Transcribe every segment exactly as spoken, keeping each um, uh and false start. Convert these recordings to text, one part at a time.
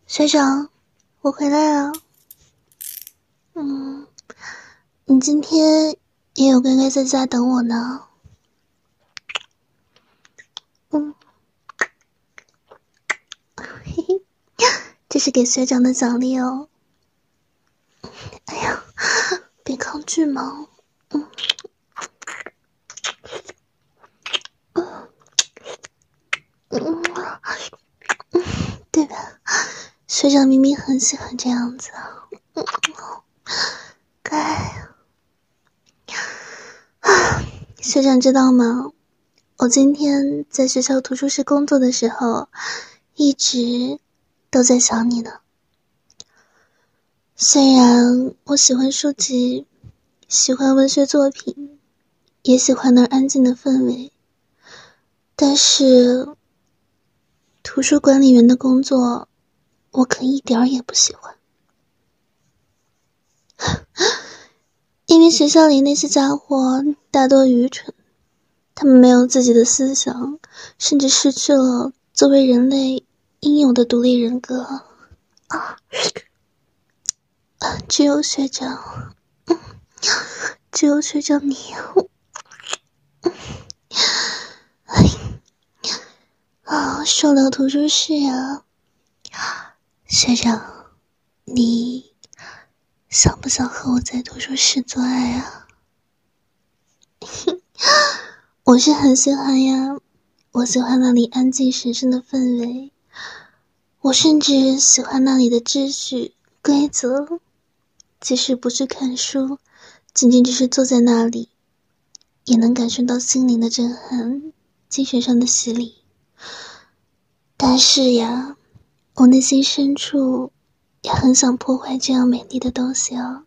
学长，我回来了。嗯，你今天也有乖乖在家等我呢。嗯，嘿嘿，这是给学长的奖励哦。哎呀，别抗拒嘛。嗯，嗯，嗯，对吧？学长明明很喜欢这样子啊。嗯，该。学长知道吗？我今天在学校图书室工作的时候，一直都在想你呢。虽然我喜欢书籍，喜欢文学作品，也喜欢那安静的氛围，但是图书管理员的工作我可一点儿也不喜欢。因为学校里那些家伙大多愚蠢，他们没有自己的思想，甚至失去了作为人类应有的独立人格啊！只有学长，只有学长你，啊，说到图书室啊，学长，你想不想和我在图书室做爱啊？我是很喜欢呀，我喜欢那里安静神圣的氛围，我甚至喜欢那里的秩序规则，即使不去看书，仅仅只是坐在那里，也能感受到心灵的震撼，精神上的洗礼。但是呀，我内心深处也很想破坏这样美丽的东西啊！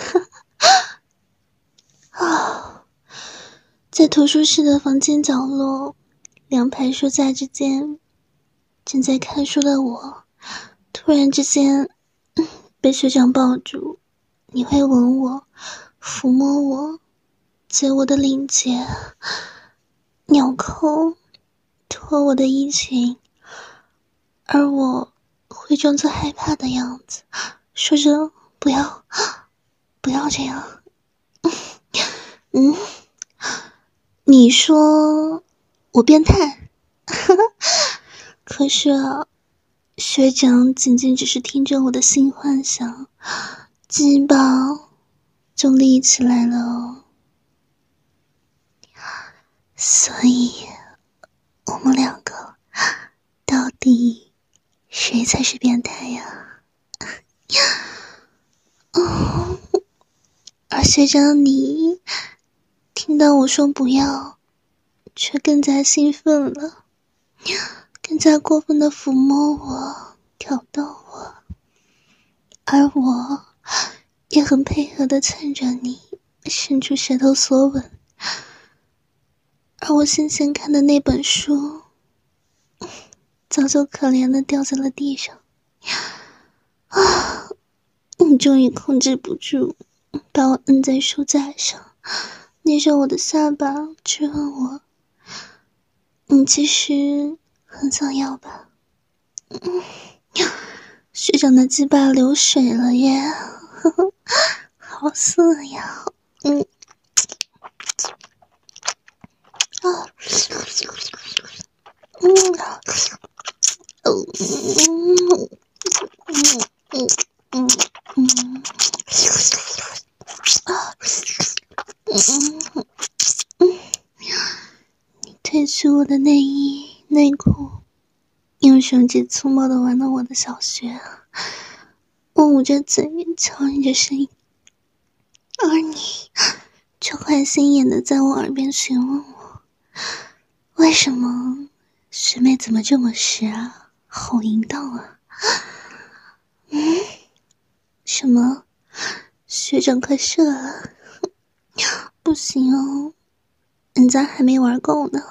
啊，在图书室的房间角落，两排书架之间，正在看书的我，突然之间、嗯、被学长抱住，你会吻我，抚摸我，解我的领结，纽扣，脱我的衣裙，而我会装作害怕的样子，说着不要，不要这样。嗯，你说我变态？可是啊，学长仅仅只是听着我的性幻想，鸡巴就立起来了哦。所以我们两个到底谁才是变态呀？哦，而学长你听到我说不要，却更加兴奋了，更加过分的抚摸我，挑逗我，而我也很配合的蹭着你，伸出舌头索吻。而我先前看的那本书早就可怜的掉在了地上啊！你终于控制不住，把我摁在书架上，捏着我的下巴质问我，你其实很想要吧？嗯，学长的鸡巴流水了耶，呵呵，好色呀！嗯，啊，嗯，哦，嗯嗯嗯嗯啊，嗯嗯，你褪去我的内衣内裤，用手指粗暴地玩弄我的小穴，我捂着嘴敲你着声音，而你却坏心眼地在我耳边询问我，为什么学妹怎么这么湿啊，好淫荡啊！嗯，什么？学长快射了？不行哦，人家还没玩够呢。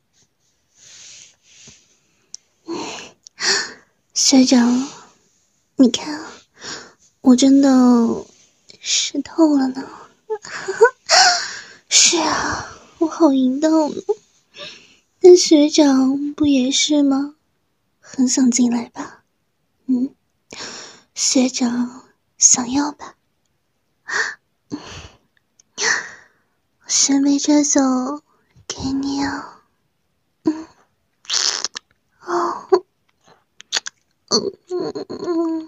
学长，你看，我真的湿透了呢。是啊，我好淫荡呢。但学长不也是吗？很想进来吧？嗯， 学长想要吧？准备这酒给你啊。嗯，哦，嗯嗯嗯，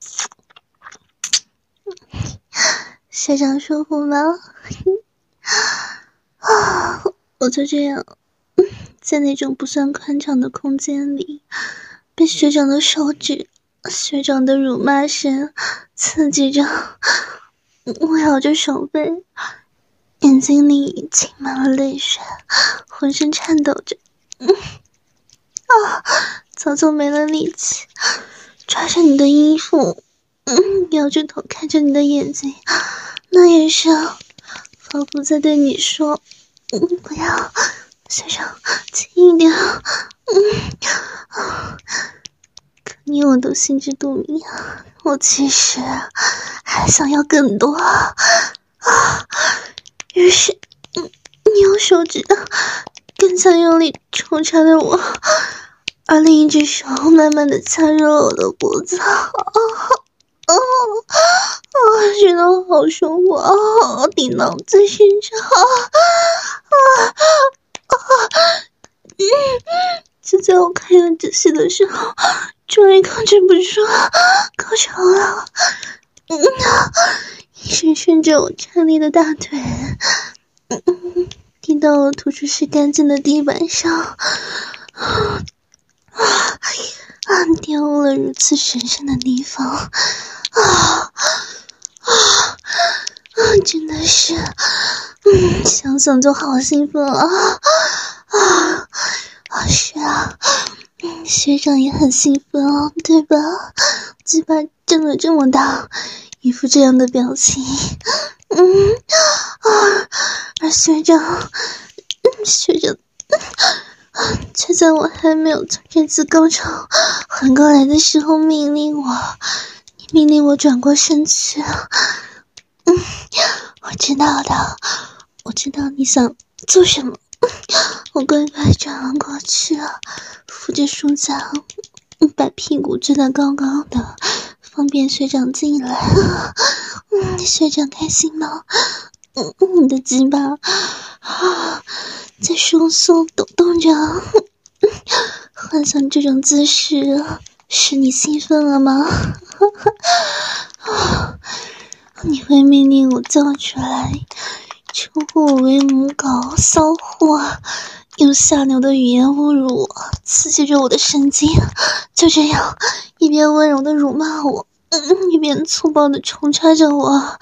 学长舒服吗？啊，我就这样在那种不算宽敞的空间里，被学长的手指、学长的辱骂声刺激着，我咬着手背，眼睛里噙满了泪水，浑身颤抖着，嗯啊，早就没了力气，抓着你的衣服，嗯，摇着头看着你的眼睛，那眼神仿佛在对你说，嗯，不要，学长，轻一点，嗯，啊，可你我都心知肚明，我其实还想要更多啊，于是，嗯，你用手指更加用力抽插着我，而另一只手慢慢的掐入我的脖子，啊啊啊！觉得好舒服啊，顶到最心上，啊啊啊！嗯，就在我看有仔细的时候，终于控制不住高潮了，嗯啊！一伸伸着我颤栗的大腿，嗯，滴到了图书室干净的地板上，啊啊！玷污了如此神圣的地方，啊啊啊！真的是，嗯，想想就好兴奋啊啊啊！是啊，嗯，学长也很兴奋哦，对吧？嘴巴睁了这么大，一副这样的表情，嗯啊，而学长，嗯，学长。却在我还没有从这次高潮缓过来的时候命令我，你命令我转过身去。嗯，我知道的，我知道你想做什么。我乖乖转了过去，扶着书架，把屁股撅得高高的，方便学长进来。嗯，学长开心吗？嗯，你的鸡巴啊，在收缩抖动着，幻想这种姿势使你兴奋了吗？你会命令我叫出来，称呼我为母狗、骚货，用下流的语言侮辱我，刺激着我的神经，就这样一边温柔的辱骂我，嗯，一边粗暴的冲插着我。啊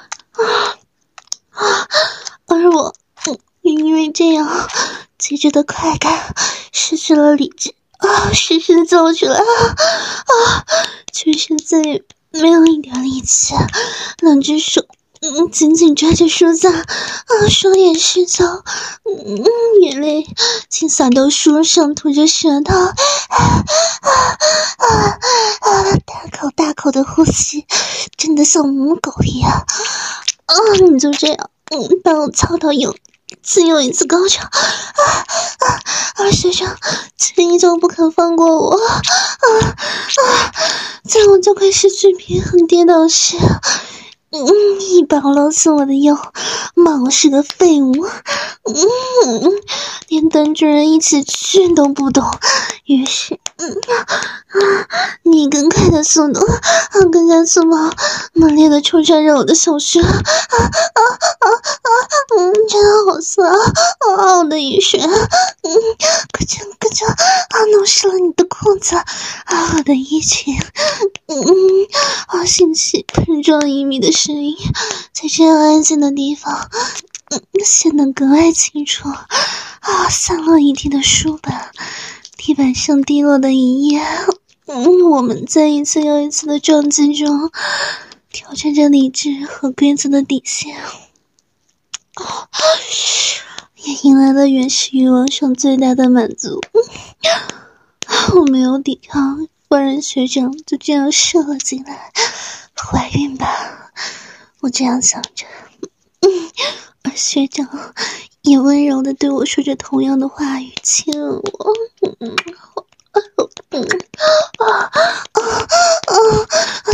啊！而我，嗯，因为这样急着的快感，失去了理智啊，失去的叫出来啊啊！全身再也没有一点力气，两只手，嗯，紧紧抓着书架啊，双眼失焦，嗯，眼泪竟洒到书上，涂着舌头，啊啊啊啊！大口大口的呼吸，真的像母狗一样。啊！你就这样，嗯，把我操到有一次又一次高潮，啊啊！而学长却依旧不肯放过我，啊啊！在我就快失去平衡跌倒时，嗯，一把捞起我的腰，骂我是个废物，嗯，连班主任一起去都不懂。于是，嗯啊，你更快的速度，啊，更加粗暴、猛烈的冲穿着我的小穴，啊啊啊啊！嗯，真的好酸啊！啊，我的雨水，嗯，咯吱咯吱，啊，弄湿了你的裤子，啊，我的衣裙，嗯，啊，兴起碰撞一米的声音，在这样安静的地方，嗯，显得格外清楚。啊，散落一地的书本，地板上滴落的一页，嗯，我们在一次又一次的撞击中，挑战着理智和规则的底线。哦，也迎来了原始欲望上最大的满足。我没有抵抗，不然学长就这样射了进来，怀孕吧，我这样想着。嗯，而学长也温柔地对我说着同样的话语，亲吻我。嗯嗯嗯啊啊啊啊！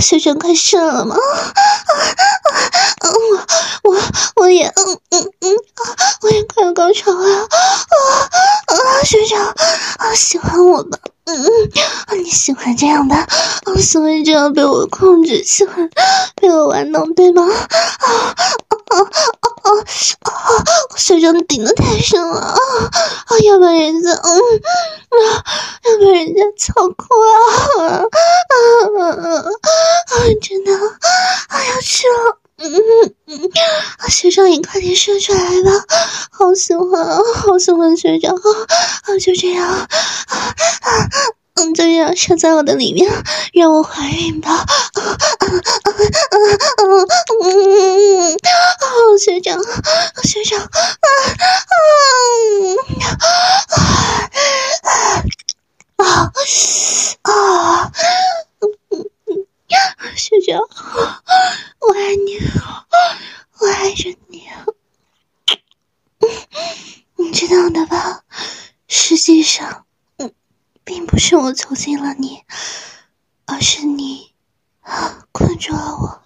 学长快射了吗？嗯，我我我也嗯嗯嗯，我也快要高潮了啊啊！学长啊，喜欢我吧？嗯嗯，你喜欢这样的，啊，所以就要被我控制，喜欢被我玩弄，对吗？啊啊啊啊啊！学长顶得太深了啊啊！要不然人家嗯啊，要不然人家操哭了啊啊啊啊！真的啊，要吃了。嗯嗯嗯，学长你快点射出来吧，好喜欢啊，好喜欢学长啊！就这样啊啊，嗯，就这样射在我的里面，让我怀孕吧！啊啊啊啊啊嗯，好学长，学长啊啊啊啊！学长，我爱你，我爱着你，你知道的吧？实际上，嗯，并不是我囚禁了你，而是你困住了我。